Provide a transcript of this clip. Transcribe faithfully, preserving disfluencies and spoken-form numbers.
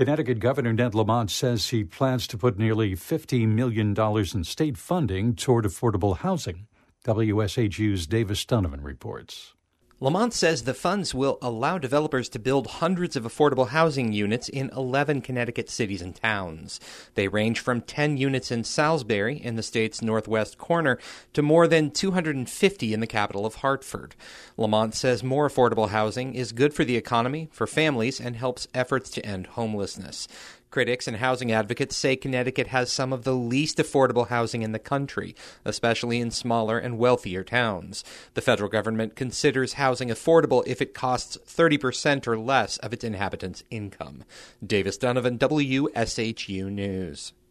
Connecticut Governor Ned Lamont says he plans to put nearly fifty million dollars in state funding toward affordable housing. W S H U's Davis Donovan reports. Lamont says the funds will allow developers to build hundreds of affordable housing units in eleven Connecticut cities and towns. They range from ten units in Salisbury, in the state's northwest corner, to more than two hundred fifty in the capital of Hartford. Lamont says more affordable housing is good for the economy, for families, and helps efforts to end homelessness. Critics and housing advocates say Connecticut has some of the least affordable housing in the country, especially in smaller and wealthier towns. The federal government considers housing affordable if it costs thirty percent or less of its inhabitants' income. Davis Donovan, W S H U News.